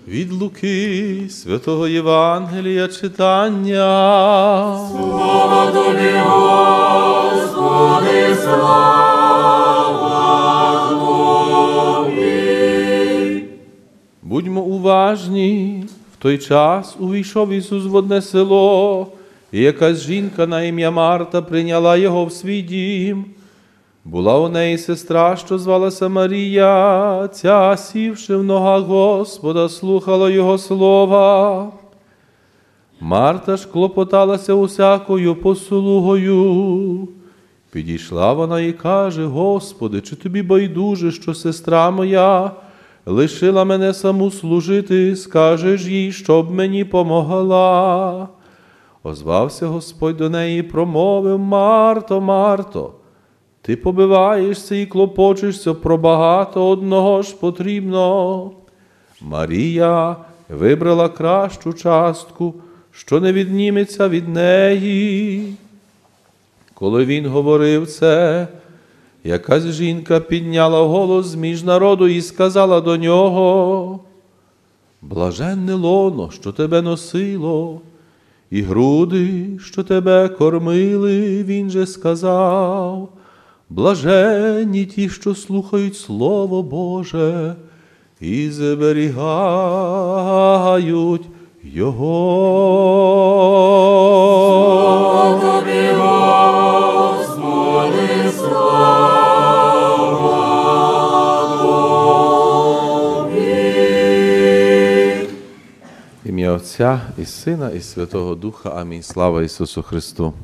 Від Луки Святого Євангелія читання. Слава Тобі, Господи, слава Тобі. Будьмо уважні. В той час увійшов Ісус в одне село, і якась жінка на ім'я Марта прийняла Його в свій дім. Була у неї сестра, що звалася Марія, ця, сівши в ногах Господа, слухала Його слова. Марта ж клопоталася усякою послугою. Підійшла вона і каже: Господи, чи тобі байдуже, що сестра моя лишила мене саму служити, скажеш їй, щоб мені помогла. Озвався Господь до неї і промовив: Марто, Марто, ти побиваєшся і клопочешся про багато, одного ж потрібно. Марія вибрала кращу частку, що не відніметься від неї. Коли він говорив це, якась жінка підняла голос з-між народу і сказала до нього: Блаженне лоно, що тебе носило, і груди, що тебе кормили. Він же сказав: блаженні ті, що слухають Слово Боже і зберігають Його. Слава Тобі, Господи, слава Тобі. В ім'я Отця і Сина, і Святого Духа. Амінь. Слава Ісусу Христу.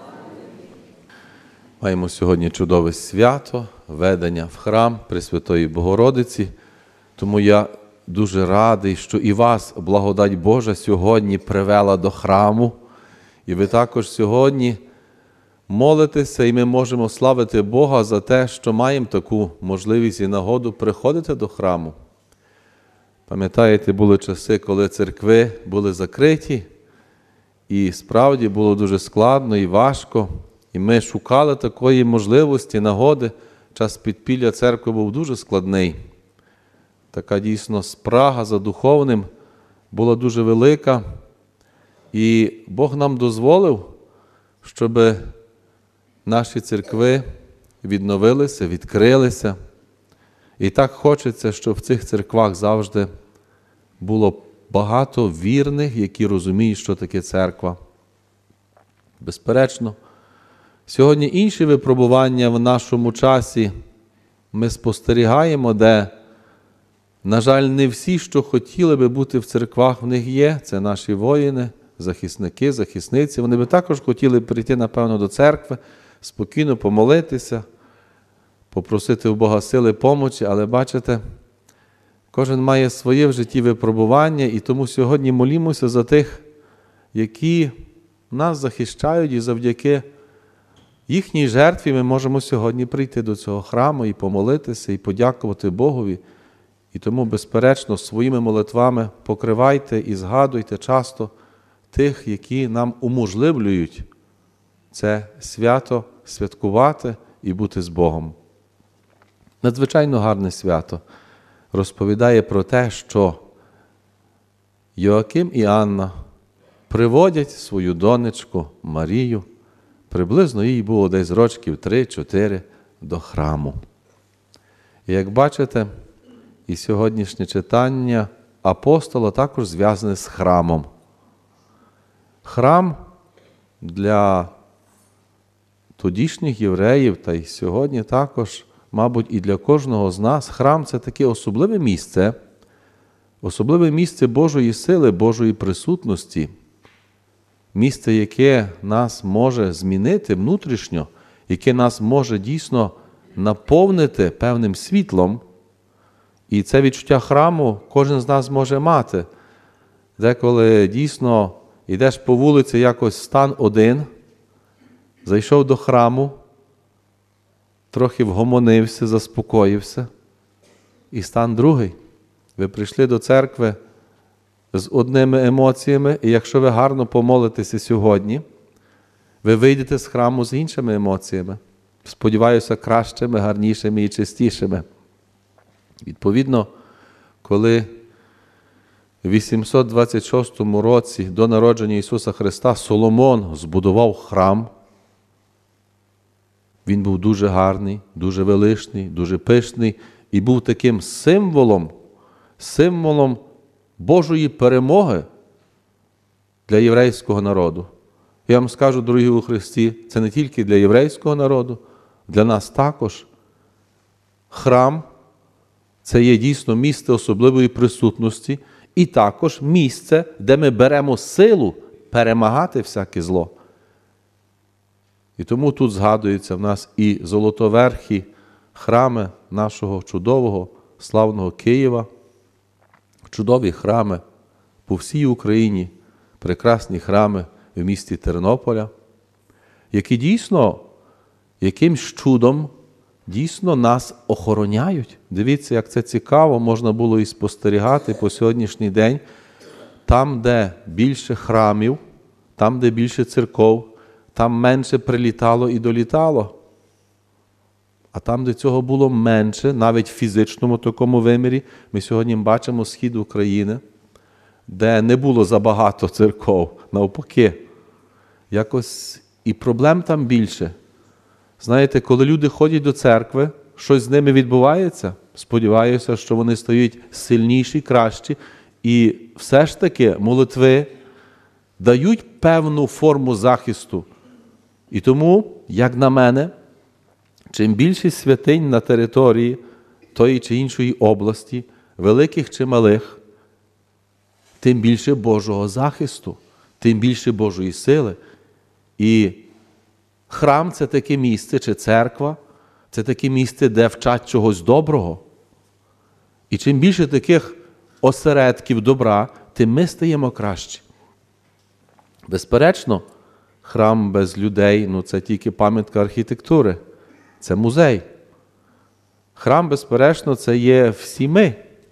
Маємо сьогодні чудове свято, ведення в храм Пресвятої Богородиці. Тому я дуже радий, що і вас благодать Божа сьогодні привела до храму. І ви також сьогодні молитеся, і ми можемо славити Бога за те, що маємо таку можливість і нагоду приходити до храму. Пам'ятаєте, були часи, коли церкви були закриті, і справді було дуже складно і важко. І ми шукали такої можливості, нагоди. Час підпілля церкви був дуже складний. Така дійсно спрага за духовним була дуже велика. І Бог нам дозволив, щоб наші церкви відновилися, відкрилися. І так хочеться, щоб в цих церквах завжди було багато вірних, які розуміють, що таке церква. Безперечно, сьогодні інші випробування в нашому часі ми спостерігаємо, де, на жаль, не всі, що хотіли би бути в церквах, в них є. Це наші воїни, захисники, захисниці. Вони би також хотіли прийти, напевно, до церкви, спокійно помолитися, попросити у Бога сили, помочі, але бачите, кожен має своє в житті випробування, і тому сьогодні молімося за тих, які нас захищають, і завдяки їхній жертві ми можемо сьогодні прийти до цього храму і помолитися, і подякувати Богові. І тому, безперечно, своїми молитвами покривайте і згадуйте часто тих, які нам уможливлюють це свято святкувати і бути з Богом. Надзвичайно гарне свято розповідає про те, що Йоаким і Анна приводять свою донечку Марію, приблизно їй було десь років 3-4, до храму. І як бачите, і сьогоднішнє читання апостола також зв'язане з храмом. Храм для тодішніх євреїв, та й сьогодні також, мабуть, і для кожного з нас, храм – це таке особливе місце Божої сили, Божої присутності, місце, яке нас може змінити внутрішньо, яке нас може дійсно наповнити певним світлом. І це відчуття храму кожен з нас може мати. Деколи дійсно йдеш по вулиці, якось стан один, зайшов до храму, трохи вгомонився, заспокоївся, і стан другий. Ви прийшли до церкви з одними емоціями, і якщо ви гарно помолитеся сьогодні, ви вийдете з храму з іншими емоціями. Сподіваюся, кращими, гарнішими і чистішими. Відповідно, коли В 826 році до народження Ісуса Христа Соломон збудував храм. Він був дуже гарний, дуже величний, дуже пишний і був таким символом Божої перемоги для єврейського народу. Я вам скажу, дорогі у Христі, це не тільки для єврейського народу, для нас також. Храм – це є дійсно місце особливої присутності і також місце, де ми беремо силу перемагати всяке зло. І тому тут згадується в нас і золотоверхі храми нашого чудового, славного Києва, чудові храми по всій Україні, прекрасні храми в місті Тернополя, які дійсно, якимсь чудом, дійсно нас охороняють. Дивіться, як це цікаво, можна було і спостерігати по сьогоднішній день. Там, де більше храмів, там, де більше церков, там менше прилітало і долітало. А там, де цього було менше, навіть в фізичному такому вимірі, ми сьогодні бачимо схід України, де не було забагато церков, навпаки. Якось і проблем там більше. Знаєте, коли люди ходять до церкви, щось з ними відбувається, сподіваюся, що вони стають сильніші, кращі, і все ж таки молитви дають певну форму захисту. І тому, як на мене, чим більше святинь на території тої чи іншої області, великих чи малих, тим більше Божого захисту, тим більше Божої сили. І храм – це таке місце, чи церква – це таке місце, де вчать чогось доброго. І чим більше таких осередків добра, тим ми стаємо кращі. Безперечно, храм без людей – це тільки пам'ятка архітектури, це музей. Храм, безперечно, це є всі ми.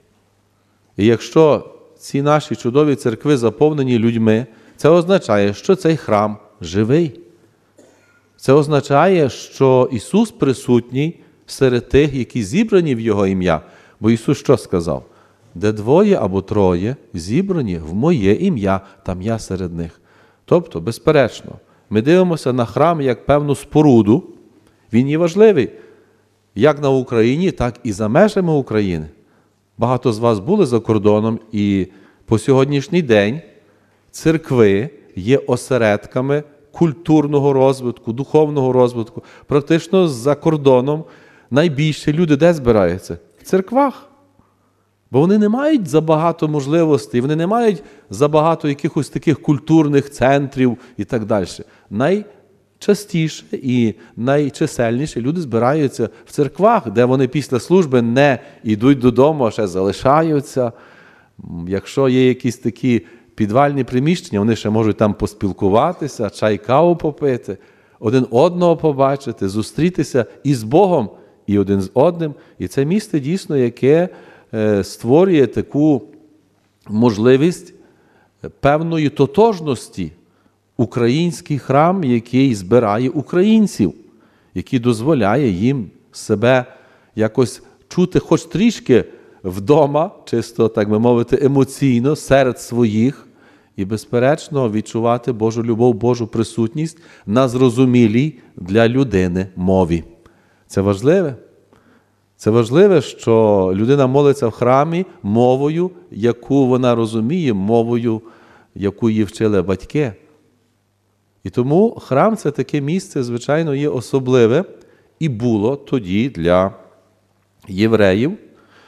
І якщо ці наші чудові церкви заповнені людьми, це означає, що цей храм живий. Це означає, що Ісус присутній серед тих, які зібрані в Його ім'я. Бо Ісус що сказав? Де двоє або троє зібрані в моє ім'я, там я серед них. Тобто, безперечно, ми дивимося на храм як певну споруду. Він є важливий як на Україні, так і за межами України. Багато з вас були за кордоном, і по сьогоднішній день церкви є осередками культурного розвитку, духовного розвитку. Практично за кордоном найбільше люди де збираються? В церквах. Бо вони не мають забагато можливостей, вони не мають забагато якихось таких культурних центрів і так далі. Найчастіше і найчисельніше люди збираються в церквах, де вони після служби не йдуть додому, а ще залишаються. Якщо є якісь такі підвальні приміщення, вони ще можуть там поспілкуватися, чай-каву попити, один одного побачити, зустрітися і з Богом, і один з одним. І це місце дійсно, яке створює таку можливість певної тотожності. Український храм, який збирає українців, який дозволяє їм себе якось чути хоч трішки вдома, чисто, так би мовити, емоційно, серед своїх, і, безперечно, відчувати Божу любов, Божу присутність на зрозумілій для людини мові. Це важливе. Це важливе, що людина молиться в храмі мовою, яку вона розуміє, мовою, яку її вчили батьки. І тому храм – це таке місце, звичайно, є особливе, і було тоді для євреїв.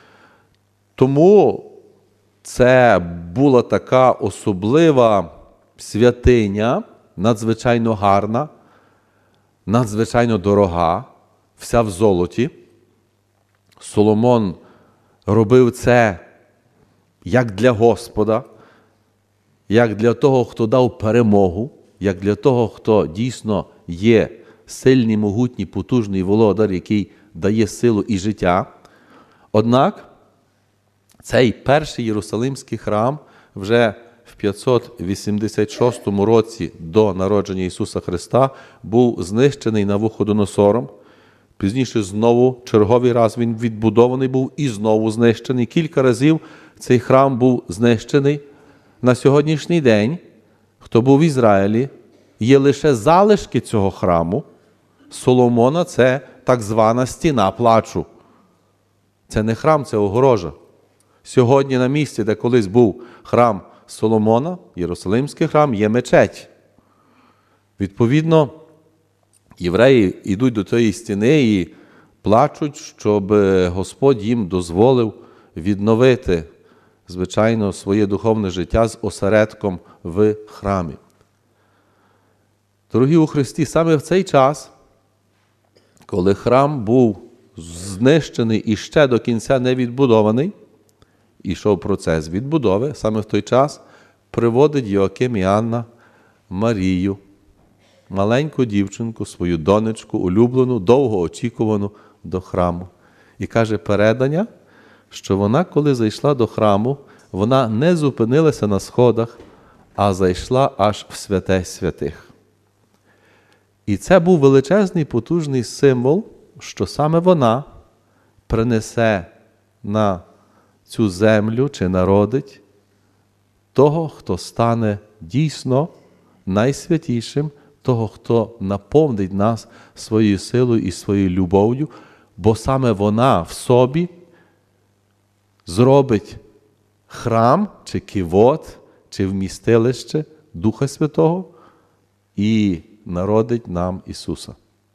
Тому це була така особлива святиня, надзвичайно гарна, надзвичайно дорога, вся в золоті. Соломон робив це як для Господа, як для того, хто дав перемогу, як для того, хто дійсно є сильний, могутній, потужний володар, який дає силу і життя. Однак цей перший Єрусалимський храм вже в 586 році до народження Ісуса Христа був знищений Навуходоносором. Пізніше знову черговий раз він відбудований був і знову знищений. Кілька разів цей храм був знищений. На сьогоднішній день, хто був в Ізраїлі, є лише залишки цього храму. Соломона – це так звана стіна плачу. Це не храм, це огорожа. Сьогодні на місці, де колись був храм Соломона, Єрусалимський храм, є мечеть. Відповідно, євреї йдуть до тієї стіни і плачуть, щоб Господь їм дозволив відновити, звичайно, своє духовне життя з осередком в храмі. Дорогі у Христі, саме в цей час, коли храм був знищений і ще до кінця не відбудований, ішов процес відбудови, саме в той час приводить Йоаким і Анна Марію, маленьку дівчинку, свою донечку, улюблену, довгоочікувану до храму. І каже передання, що вона, коли зайшла до храму, вона не зупинилася на сходах, а зайшла аж в святе святих. І це був величезний, потужний символ, що саме вона принесе на цю землю чи народить того, хто стане дійсно найсвятішим, того, хто наповнить нас своєю силою і своєю любов'ю, бо саме вона в собі зробить храм, чи кивот, чи вмістилище Духа Святого і народить нам Ісуса.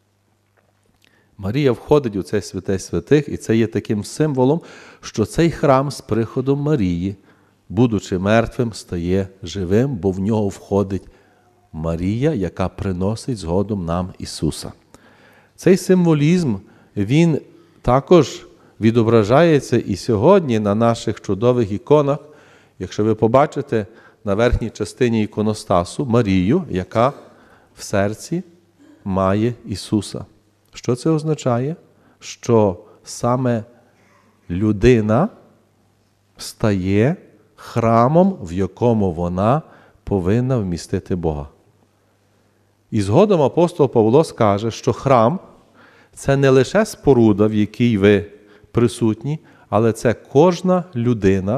Марія входить у цей святе святих, і це є таким символом, що цей храм з приходом Марії, будучи мертвим, стає живим, бо в нього входить Марія, яка приносить згодом нам Ісуса. Цей символізм, він також відображається і сьогодні на наших чудових іконах. Якщо ви побачите на верхній частині іконостасу Марію, яка в серці має Ісуса. Що це означає? Що саме людина стає храмом, в якому вона повинна вмістити Бога. І згодом апостол Павло скаже, що храм – це не лише споруда, в якій ви присутні, але це кожна людина,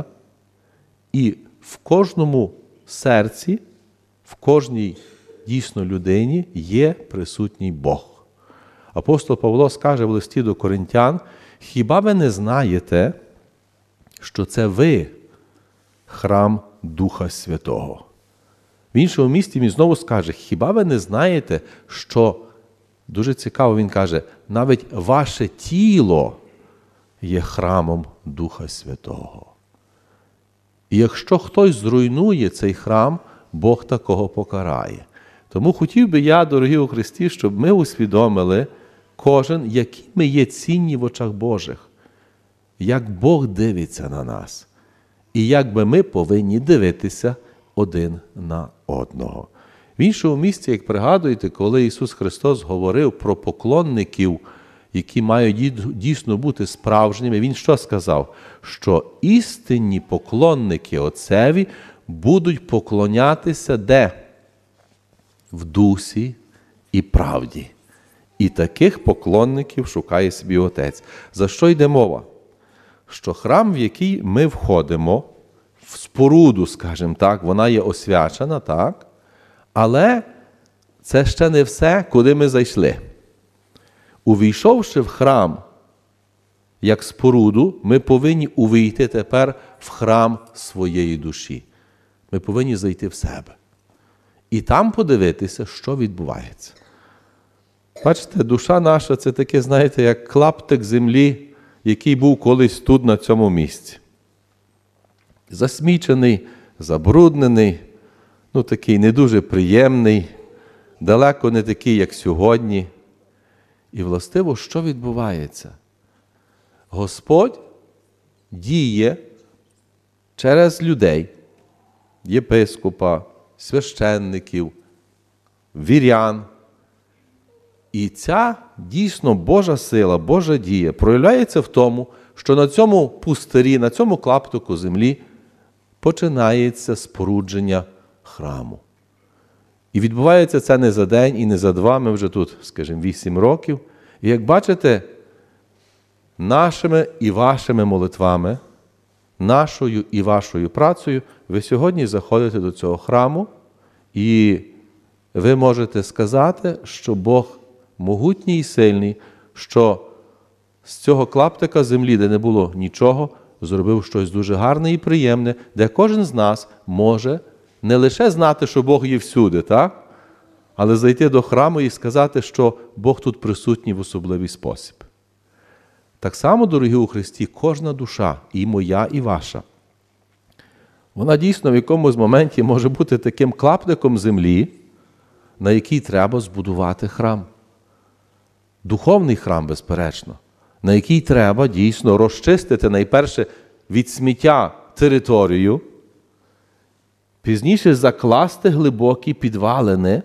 і в кожному серці, в кожній дійсно людині є присутній Бог. Апостол Павло скаже в листі до Коринтян: «Хіба ви не знаєте, що це ви – храм Духа Святого?» В іншому місці він знову скаже: «Хіба ви не знаєте, що…» Дуже цікаво, він каже: «Навіть ваше тіло є храмом Духа Святого». І якщо хтось зруйнує цей храм, Бог такого покарає. Тому хотів би я, дорогі у Христі, щоб ми усвідомили кожен, які ми є цінні в очах Божих, як Бог дивиться на нас, і як би ми повинні дивитися один на одного. В іншому місці, як пригадуєте, коли Ісус Христос говорив про поклонників, які мають дійсно бути справжніми, Він що сказав? Що істинні поклонники Отцеві будуть поклонятися де? В дусі і правді. І таких поклонників шукає собі Отець. За що йде мова? Що храм, в який ми входимо, в споруду, скажімо так, вона є освячена, так? Але це ще не все, куди ми зайшли. Увійшовши в храм як споруду, ми повинні увійти тепер в храм своєї душі. Ми повинні зайти в себе. І там подивитися, що відбувається. Бачите, душа наша – це таке, знаєте, як клаптик землі, який був колись тут, на цьому місці. Засмічений, забруднений, такий не дуже приємний, далеко не такий, як сьогодні. І властиво, що відбувається? Господь діє через людей, єпископа, священників, вірян. І ця дійсно Божа сила, Божа дія проявляється в тому, що на цьому пустирі, на цьому клаптику землі починається спорудження храму. І відбувається це не за день і не за два, ми вже тут, скажімо, 8 років. І як бачите, нашими і вашими молитвами нашою і вашою працею ви сьогодні заходите до цього храму, і ви можете сказати, що Бог могутній і сильний, що з цього клаптика землі, де не було нічого, зробив щось дуже гарне і приємне, де кожен з нас може не лише знати, що Бог є всюди, так? Але зайти до храму і сказати, що Бог тут присутній в особливий спосіб. Так само, дорогі у Христі, кожна душа, і моя, і ваша, вона дійсно в якомусь моменті може бути таким клаптиком землі, на який треба збудувати храм. Духовний храм, безперечно, на який треба дійсно розчистити найперше від сміття територію, пізніше закласти глибокі підвалини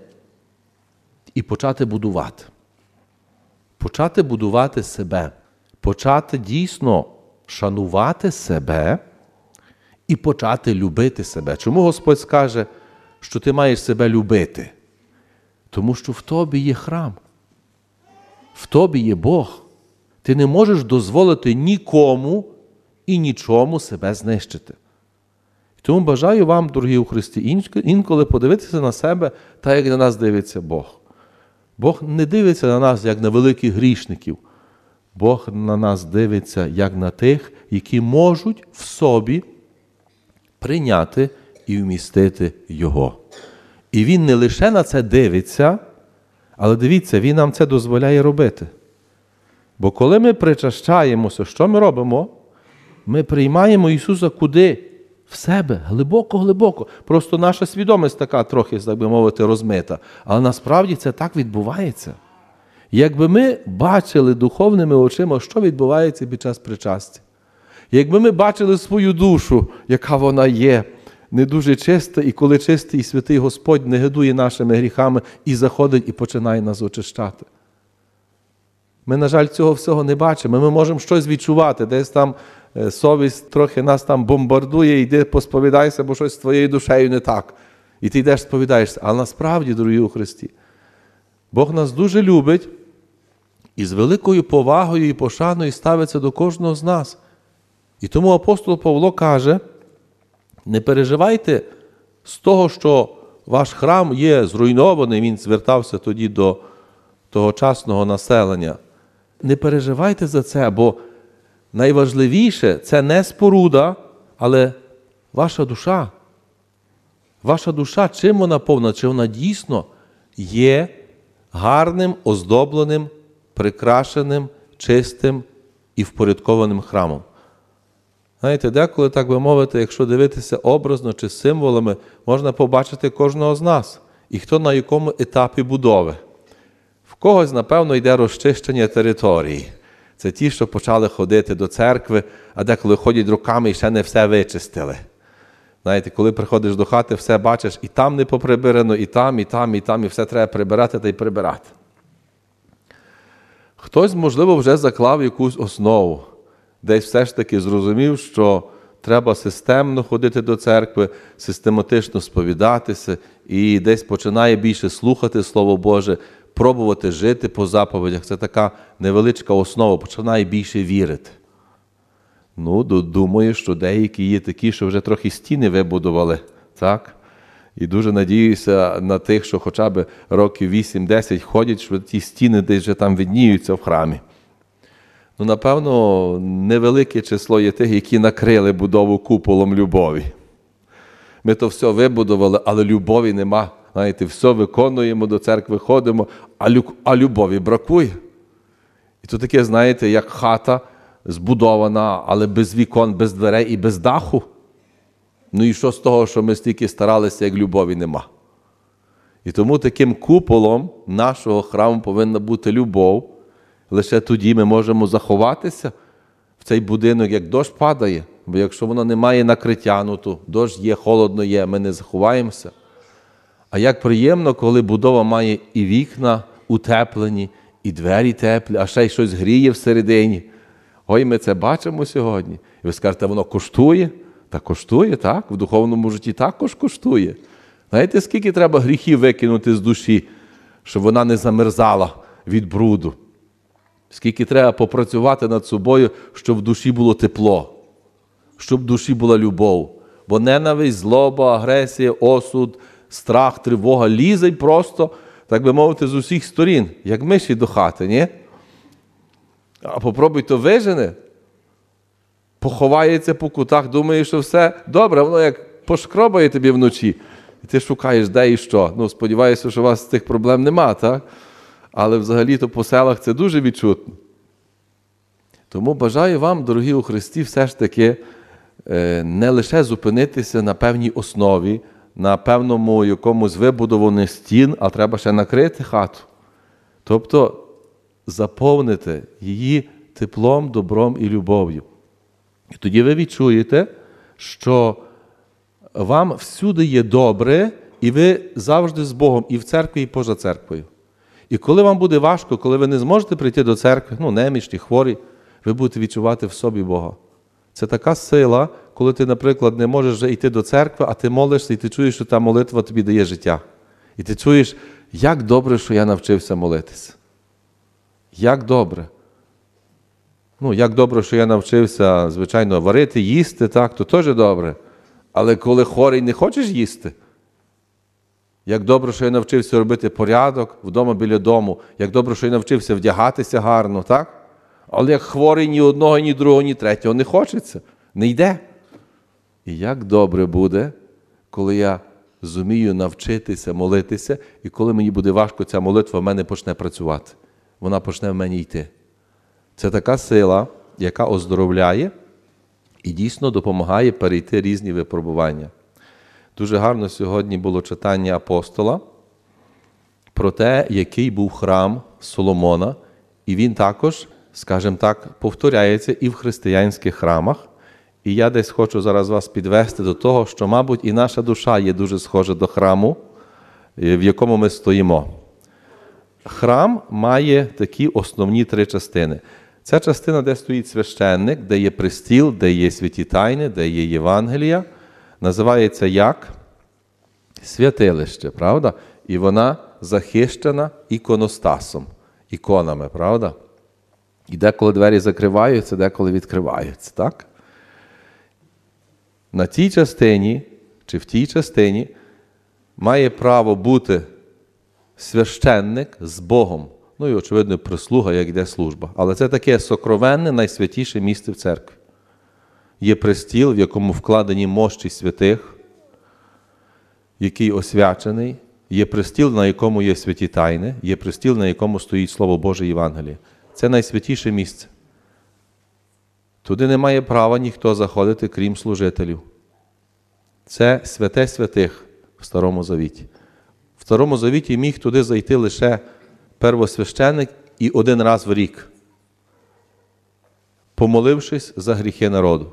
і почати будувати. Почати будувати себе. Почати дійсно шанувати себе і почати любити себе. Чому Господь скаже, що ти маєш себе любити? Тому що в тобі є храм. В тобі є Бог. Ти не можеш дозволити нікому і нічому себе знищити. Тому бажаю вам, дорогі у Христі, інколи подивитися на себе так, як на нас дивиться Бог. Бог не дивиться на нас, як на великих грішників. Бог на нас дивиться, як на тих, які можуть в собі прийняти і вмістити Його. І Він не лише на це дивиться, але дивіться, Він нам це дозволяє робити. Бо коли ми причащаємося, що ми робимо? Ми приймаємо Ісуса куди? В себе, глибоко-глибоко. Просто наша свідомість така трохи, так би мовити, розмита. Але насправді це так відбувається. Якби ми бачили духовними очима, що відбувається під час причастя. Якби ми бачили свою душу, яка вона є, не дуже чиста, і коли чистий і святий Господь не гидує нашими гріхами і заходить і починає нас очищати. Ми, на жаль, цього всього не бачимо. Ми можемо щось відчувати, десь там совість трохи нас там бомбардує, йди посповідайся, бо щось з твоєю душею не так. І ти йдеш сповідаєшся. Але насправді, дорогі у Христі, Бог нас дуже любить і з великою повагою і пошаною ставиться до кожного з нас. І тому апостол Павло каже, не переживайте з того, що ваш храм є зруйнований, він звертався тоді до тогочасного населення. Не переживайте за це, бо найважливіше – це не споруда, але ваша душа. Ваша душа, чим вона повна? Чи вона дійсно є гарним, оздобленим, прикрашеним, чистим і впорядкованим храмом? Знаєте, деколи, так би мовити, якщо дивитися образно чи символами, можна побачити кожного з нас. І хто на якому етапі будови. В когось, напевно, йде розчищення території. Це ті, що почали ходити до церкви, а деколи ходять руками і ще не все вичистили. Знаєте, коли приходиш до хати, все бачиш, і там не поприбирано, і там, і там, і там, і все треба прибирати та й прибирати. Хтось, можливо, вже заклав якусь основу. Десь все ж таки зрозумів, що треба системно ходити до церкви, систематично сповідатися, і десь починає більше слухати Слово Боже, пробувати жити по заповідях. Це така невеличка основа, починає більше вірити. Думаю, що деякі є такі, що вже трохи стіни вибудували, так? І дуже надіюся на тих, що хоча б років 8-10 ходять, що ті стіни десь вже там видніються в храмі. Напевно, невелике число є тих, які накрили будову куполом любові. Ми то все вибудували, але любові нема. Знаєте, все виконуємо, до церкви ходимо, а любові бракує. І то таке, знаєте, як хата збудована, але без вікон, без дверей і без даху. І що з того, що ми стільки старалися, як любові нема? І тому таким куполом нашого храму повинна бути любов. Лише тоді ми можемо заховатися в цей будинок, як дощ падає. Бо якщо воно не має накриття, то дощ є, холодно є, ми не заховаємося. А як приємно, коли будова має і вікна утеплені, і двері теплі, а ще й щось гріє всередині. Ой, ми це бачимо сьогодні. І ви скажете, воно коштує? Та коштує, так? В духовному житті також коштує. Знаєте, скільки треба гріхів викинути з душі, щоб вона не замерзала від бруду? Скільки треба попрацювати над собою, щоб в душі було тепло, щоб в душі була любов. Бо ненависть, злоба, агресія, осуд, страх, тривога лізуть просто, так би мовити, з усіх сторін, як миші до хати, ні? А попробуй то вижене, поховається по кутах, думає, що все добре, воно як пошкробає тобі вночі. І ти шукаєш, де і що. Ну, сподіваюся, що у вас цих проблем нема, так? Але взагалі-то по селах це дуже відчутно. Тому бажаю вам, дорогі у Христі, все ж таки не лише зупинитися на певній основі, на певному якомусь вибудовані стін, а треба ще накрити хату. Тобто заповнити її теплом, добром і любов'ю. І тоді ви відчуєте, що вам всюди є добре, і ви завжди з Богом, і в церкві, і поза церквою. І коли вам буде важко, коли ви не зможете прийти до церкви, немічні, хворі, ви будете відчувати в собі Бога. Це така сила, коли ти, наприклад, не можеш вже йти до церкви, а ти молишся, і ти чуєш, що та молитва тобі дає життя. І ти чуєш, як добре, що я навчився молитися. Як добре. Як добре, що я навчився, звичайно, варити, їсти, так, то теж добре. Але коли хворий не хочеш їсти, як добре, що я навчився робити порядок вдома біля дому, як добре, що я навчився вдягатися гарно, так? Але як хворий ні одного, ні другого, ні третього не хочеться, не йде. І як добре буде, коли я зумію навчитися молитися, і коли мені буде важко, ця молитва в мене почне працювати. Вона почне в мені йти. Це така сила, яка оздоровляє і дійсно допомагає перейти різні випробування. Дуже гарно сьогодні було читання апостола про те, який був храм Соломона, і він також, скажімо так, повторяється і в християнських храмах. І я десь хочу зараз вас підвести до того, що, мабуть, і наша душа є дуже схожа до храму, в якому ми стоїмо. Храм має такі основні 3 частини. Ця частина, де стоїть священник, де є престіл, де є святі тайни, де є Євангелія, називається як? Святилище, правда? І вона захищена іконостасом, іконами, правда? І деколи двері закриваються, деколи відкриваються, так? На цій частині, чи в тій частині, має право бути священник з Богом. І, очевидно, прислуга, як йде служба. Але це таке сокровенне, найсвятіше місце в церкві. Є престіл, в якому вкладені мощі святих, який освячений. Є престіл, на якому є святі тайни. Є престіл, на якому стоїть Слово Боже Євангеліє. Це найсвятіше місце. Туди не має права ніхто заходити, крім служителів. Це святе святих в Старому Завіті. В Старому Завіті міг туди зайти лише первосвященик і 1 раз в рік, помолившись за гріхи народу.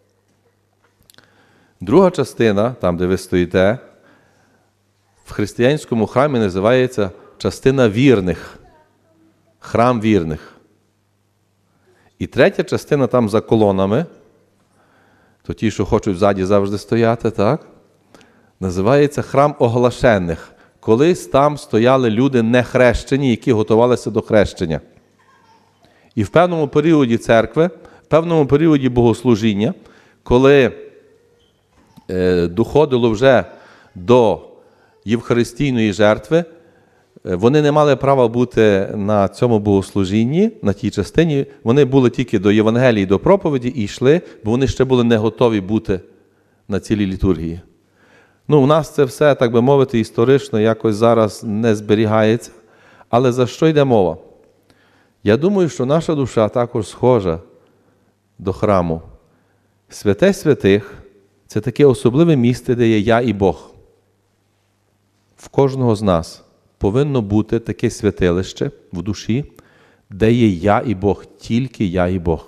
Друга частина, там, де ви стоїте, в християнському храмі називається частина вірних. Храм вірних. І третя частина там за колонами, то ті, що хочуть ззаді завжди стояти, так? Називається храм оглашених. Колись там стояли люди нехрещені, які готувалися до хрещення. І в певному періоді церкви, в певному періоді богослужіння, коли доходило вже до євхаристійної жертви, вони не мали права бути на цьому богослужінні, на тій частині. Вони були тільки до Євангелії, до проповіді і йшли, бо вони ще були не готові бути на цілій літургії. У нас це все, так би мовити, історично якось зараз не зберігається. Але за що йде мова? Я думаю, що наша душа також схожа до храму. Святе святих – це таке особливе місце, де є я і Бог. В кожного з нас повинно бути таке святилище в душі, де є я і Бог, тільки я і Бог.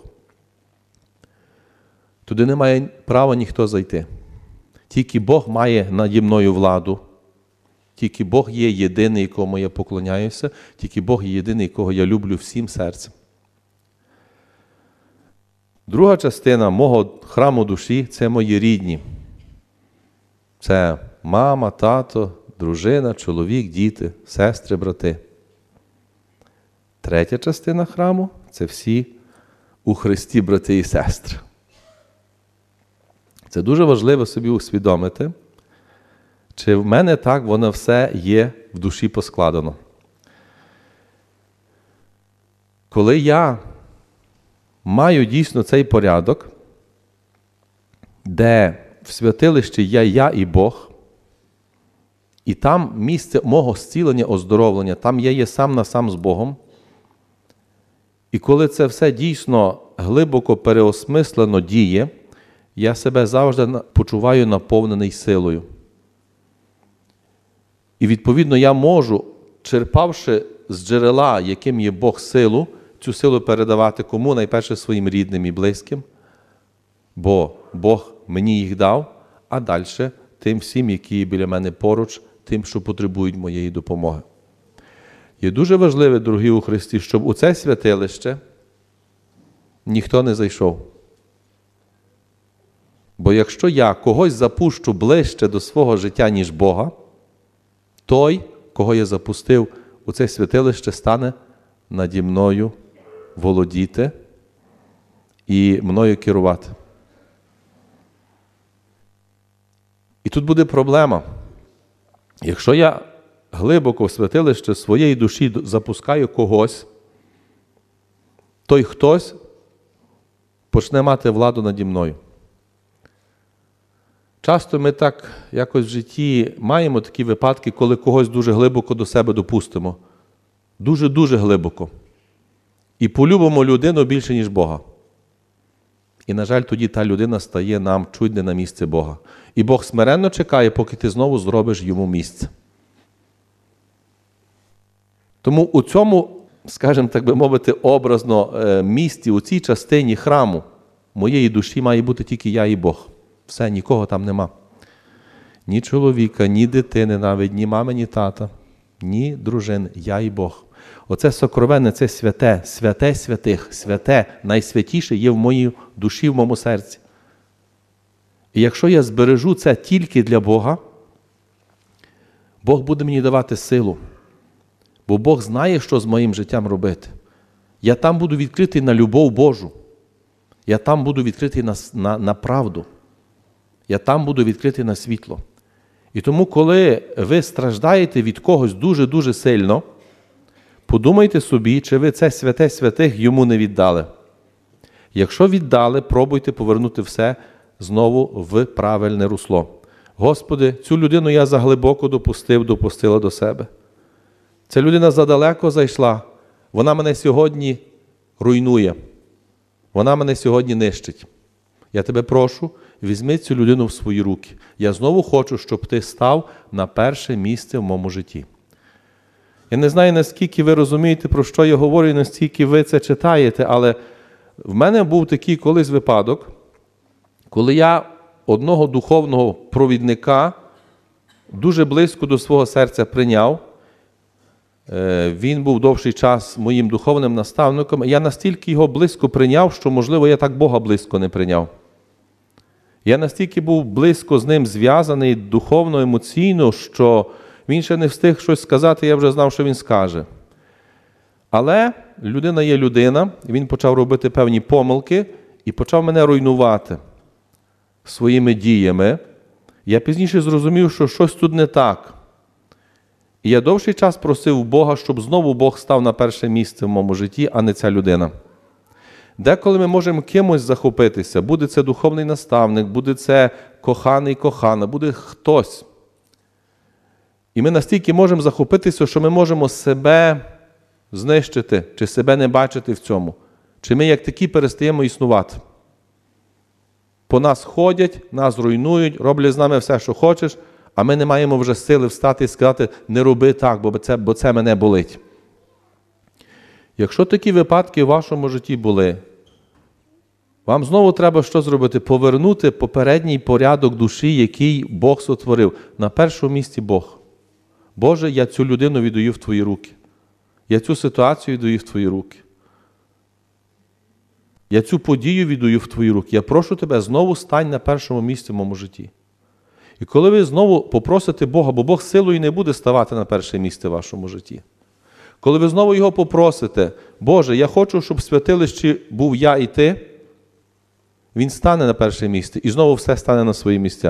Туди не має права ніхто зайти. Тільки Бог має наді мною владу. Тільки Бог є єдиний, якому я поклоняюся. Тільки Бог є єдиний, якого я люблю всім серцем. Друга частина мого храму душі – це мої рідні. Це мама, тато, дружина, чоловік, діти, сестри, брати. Третя частина храму – це всі у Христі брати і сестри. Це дуже важливо собі усвідомити, чи в мене так воно все є в душі поскладено. Коли я маю дійсно цей порядок, де в святилищі я і Бог, і там місце мого зцілення, оздоровлення, там я є сам на сам з Богом, і коли це все дійсно глибоко переосмислено діє, я себе завжди почуваю наповнений силою. І відповідно я можу, черпавши з джерела, яким є Бог силу, цю силу передавати кому? Найперше своїм рідним і близьким, бо Бог мені їх дав, а далі тим всім, які є біля мене поруч, тим, що потребують моєї допомоги. Є дуже важливе, дорогі у Христі, щоб у це святилище ніхто не зайшов. Бо якщо я когось запущу ближче до свого життя, ніж Бога, той, кого я запустив у це святилище, стане наді мною володіти і мною керувати. І тут буде проблема. Якщо я глибоко в святилище своєї душі запускаю когось, той хтось почне мати владу наді мною. Часто ми так якось в житті маємо такі випадки, коли когось дуже глибоко до себе допустимо. Дуже-дуже глибоко. І полюбимо людину більше, ніж Бога. І, на жаль, тоді та людина стає нам чуть не на місце Бога. І Бог смиренно чекає, поки ти знову зробиш йому місце. Тому у цьому, скажімо так би мовити, образно місці, у цій частині храму моєї душі має бути тільки я і Бог. Все, нікого там нема. Ні чоловіка, ні дитини навіть, ні мами, ні тата, ні дружин, я і Бог. Оце сокровенне, це святе, святе святих, святе, найсвятіше є в моїй душі, в моєму серці. І якщо я збережу це тільки для Бога, Бог буде мені давати силу. Бо Бог знає, що з моїм життям робити. Я там буду відкритий на любов Божу. Я там буду відкритий на правду. Я там буду відкритий на світло. І тому, коли ви страждаєте від когось дуже-дуже сильно, подумайте собі, чи ви це святе святих йому не віддали. Якщо віддали, пробуйте повернути все знову в правильне русло. Господи, цю людину я заглибоко допустила до себе. Ця людина задалеко зайшла. Вона мене сьогодні руйнує. Вона мене сьогодні нищить. Я тебе прошу, візьми цю людину в свої руки. Я знову хочу, щоб ти став на перше місце в моєму житті. Я не знаю, наскільки ви розумієте, про що я говорю, і наскільки ви це читаєте, але в мене був такий колись випадок, коли я одного духовного провідника дуже близько до свого серця прийняв. Він був довший час моїм духовним наставником, і я настільки його близько прийняв, що, можливо, я так Бога близько не прийняв. Я настільки був близько з ним зв'язаний духовно, емоційно, що він ще не встиг щось сказати, я вже знав, що він скаже. Але людина є людина, він почав робити певні помилки і почав мене руйнувати своїми діями. Я пізніше зрозумів, що щось тут не так. І я довший час просив Бога, щоб знову Бог став на перше місце в моєму житті, а не ця людина. Деколи ми можемо кимось захопитися, буде це духовний наставник, буде це коханий, кохана, буде хтось. І ми настільки можемо захопитися, що ми можемо себе знищити, чи себе не бачити в цьому. Чи ми як такі перестаємо існувати. По нас ходять, нас руйнують, роблять з нами все, що хочеш, а ми не маємо вже сили встати і сказати, не роби так, бо це мене болить. Якщо такі випадки в вашому житті були, вам знову треба що зробити? Повернути попередній порядок душі, який Бог сотворив. На першому місці Бог. Боже, я цю людину віддаю в Твої руки. Я цю ситуацію віддаю в Твої руки. Я цю подію віддаю в Твої руки. Я прошу Тебе, знову стань на першому місці в моєму житті. І коли ви знову попросите Бога, бо Бог силою не буде ставати на перше місце в вашому житті. Коли ви знову Його попросите, Боже, я хочу, щоб в святилищі був я і Ти, він стане на перше місце і знову все стане на свої місця.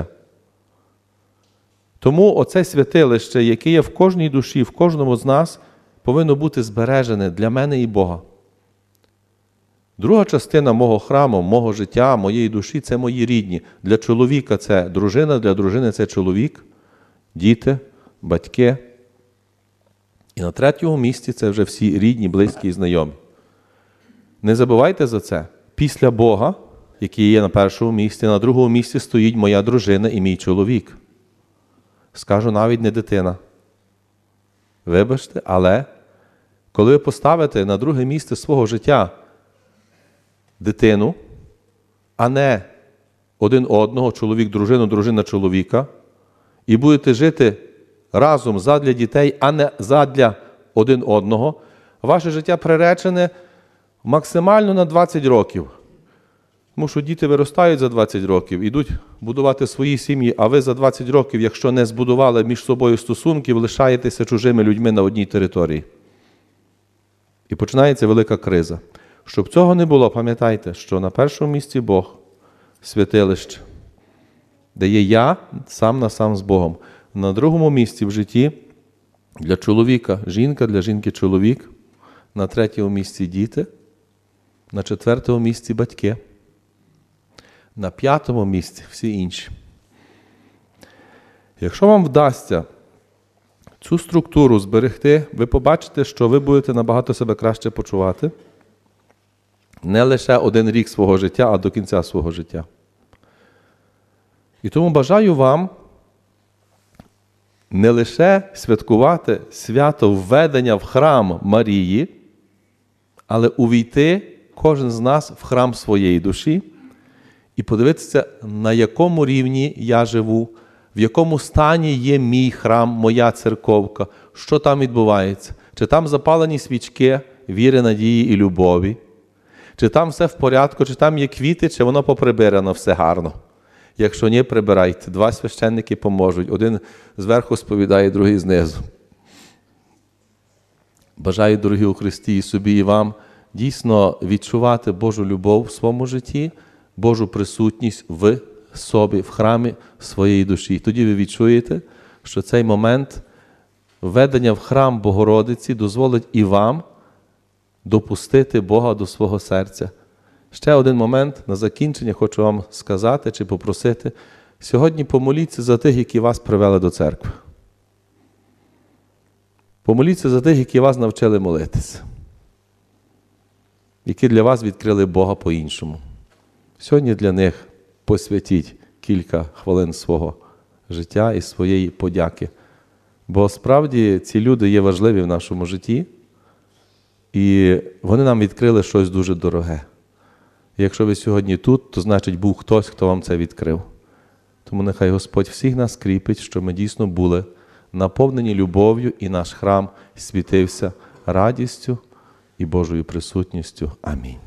Тому оце святилище, яке є в кожній душі, в кожному з нас, повинно бути збережене для мене і Бога. Друга частина мого храму, мого життя, моєї душі – це мої рідні. Для чоловіка – це дружина, для дружини – це чоловік, діти, батьки. І на третьому місці – це вже всі рідні, близькі і знайомі. Не забувайте за це. Після Бога, який є на першому місці, на другому місці стоїть моя дружина і мій чоловік. Скажу, навіть не дитина. Вибачте, але коли ви поставите на друге місце свого життя дитину, а не один одного, чоловік, дружину, дружина, чоловіка, і будете жити разом задля дітей, а не задля один одного, ваше життя приречене максимально на 20 років. Тому що діти виростають за 20 років, ідуть будувати свої сім'ї, а ви за 20 років, якщо не збудували між собою стосунків, лишаєтеся чужими людьми на одній території. І починається велика криза. Щоб цього не було, пам'ятайте, що на першому місці Бог, святилище, де є я сам на сам з Богом. На другому місці в житті для чоловіка жінка, для жінки чоловік, на третьому місці діти, на четвертому місці батьки, на п'ятому місці всі інші. Якщо вам вдасться цю структуру зберегти, ви побачите, що ви будете набагато себе краще почувати. Не лише один рік свого життя, а до кінця свого життя. І тому бажаю вам не лише святкувати свято введення в храм Марії, але увійти кожен з нас в храм своєї душі і подивитися, на якому рівні я живу, в якому стані є мій храм, моя церковка, що там відбувається. Чи там запалені свічки віри, надії і любові, чи там все в порядку, чи там є квіти, чи воно поприбирано все гарно. Якщо ні, прибирайте. 2 священники поможуть. Один зверху сповідає, другий знизу. Бажаю, дорогі у Христі, і собі, і вам дійсно відчувати Божу любов в своєму житті, Божу присутність в собі, в храмі своєї душі. Тоді ви відчуєте, що цей момент введення в храм Богородиці дозволить і вам допустити Бога до свого серця. Ще один момент на закінчення хочу вам сказати чи попросити. Сьогодні помоліться за тих, які вас привели до церкви. Помоліться за тих, які вас навчили молитися. Які для вас відкрили Бога по-іншому. Сьогодні для них посвятіть кілька хвилин свого життя і своєї подяки. Бо справді ці люди є важливі в нашому житті, і вони нам відкрили щось дуже дороге. І якщо ви сьогодні тут, то значить був хтось, хто вам це відкрив. Тому нехай Господь всіх нас кріпить, щоб ми дійсно були наповнені любов'ю і наш храм світився радістю і Божою присутністю. Амінь.